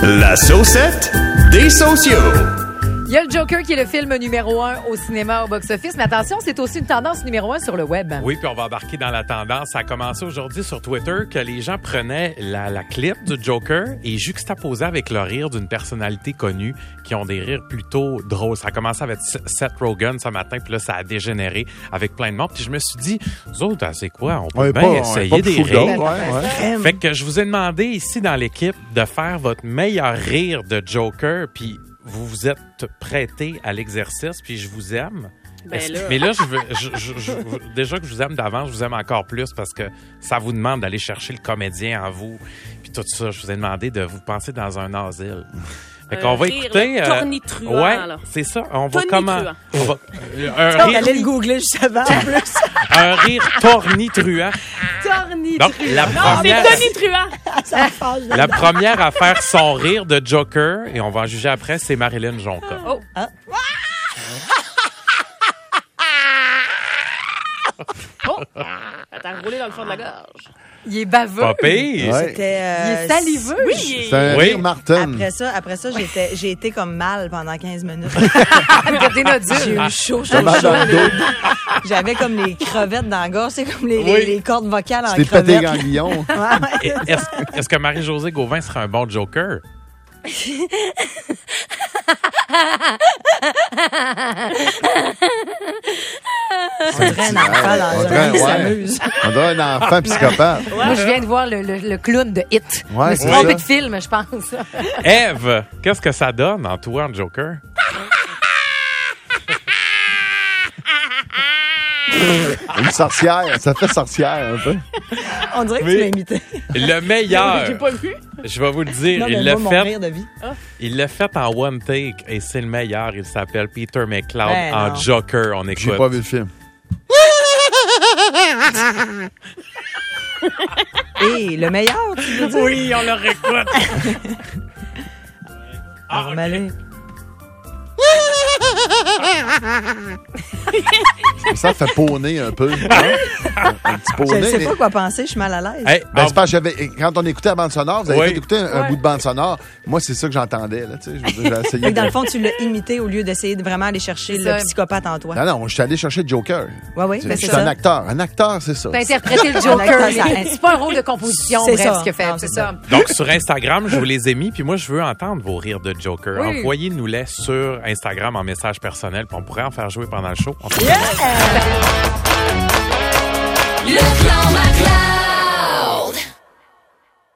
La saucette des sociaux. Il y a le Joker qui est le film numéro 1 au cinéma, au box-office. Mais attention, c'est aussi une tendance numéro 1 sur le web. Oui, puis on va embarquer dans la tendance. Ça a commencé aujourd'hui sur Twitter que les gens prenaient la clip du Joker et juxtaposaient avec le rire d'une personnalité connue qui ont des rires plutôt drôles. Ça a commencé avec Seth Rogen ce matin, puis là, ça a dégénéré avec plein de monde. Puis je me suis dit, vous autres, c'est quoi? On peut bien essayer des rires. Fait que je vous ai demandé ici dans l'équipe de faire votre meilleur rire de Joker, puis vous vous êtes prêté à l'exercice, puis je vous aime. Mais là, déjà que je vous aime d'avance, je vous aime encore plus parce que ça vous demande d'aller chercher le comédien en vous. Puis tout ça, je vous ai demandé de vous penser dans un asile. Fait qu'on va écouter... Tornitruant, ouais, là. C'est ça. On va comment... On allait le googler juste avant, en plus. Un rire tornitruant. Donc, c'est tonitruant. La première à faire son rire de Joker, et on va en juger après, c'est Marilyn Jonca. Oh. T'as roulé dans le fond de la gorge. Il est baveux. Pas pire. Ouais. Il est saliveux. Oui. C'est un rire Martin. Après ça, j'ai été comme mal pendant 15 minutes. J'ai eu chaud. Mal dans le dos. J'avais comme les crevettes dans la gorge. C'est comme les cordes vocales en C'était pété crevettes. ganglion. Est-ce que Marie-Josée Gauvin serait un bon Joker? On dirait un enfant dans un qui s'amuse. On dirait un enfant psychopathe. Moi, je viens de voir le clown de Hit. Ouais, je me suis c'est trompé ça. de film, je pense. Ève, qu'est-ce que ça donne en toi, en Joker? Une sorcière. Ça fait sorcière un peu. On dirait que tu m'as imité. Le meilleur, J'ai pas vu. je vais vous le dire, Non, mais il l'a moi, mon fait. rire de vie. Il l'a fait en one take et c'est le meilleur. Il s'appelle Peter McLeod Ben en non. Joker. On écoute. J'ai pas vu le film. Et le meilleur, tu veux dire? Oui, on le réécoute. Alors, Malin. Ça fait poney un peu. Hein? Un petit Je poney. ne sais mais- pas quoi penser, je suis mal à l'aise. Hey, Ben, c'est parce que quand on écoutait la bande sonore, vous avez Oui. fait écouter un bout de bande sonore. Moi, c'est ça que j'entendais. Là, tu sais. Je veux dire, j'ai essayé Fait que dans de- le fond, tu l'as imité au lieu d'essayer de vraiment aller chercher C'est le ça. psychopathe en toi. Non, je suis allé chercher Joker. Oui, Je ben suis c'est un ça. acteur. Un acteur, c'est ça. T'as interprété le Un Joker. acteur, ça- C'est pas un rôle de composition, C'est bref, ça. ce qu'il fait. Non, C'est c'est ça. Donc, sur Instagram, je vous les ai mis, puis moi, je veux entendre vos rires de Joker. Oui. Envoyez-nous-les sur Instagram en message personnel, puis on pourrait en faire jouer pendant le show. Le clan Maclin.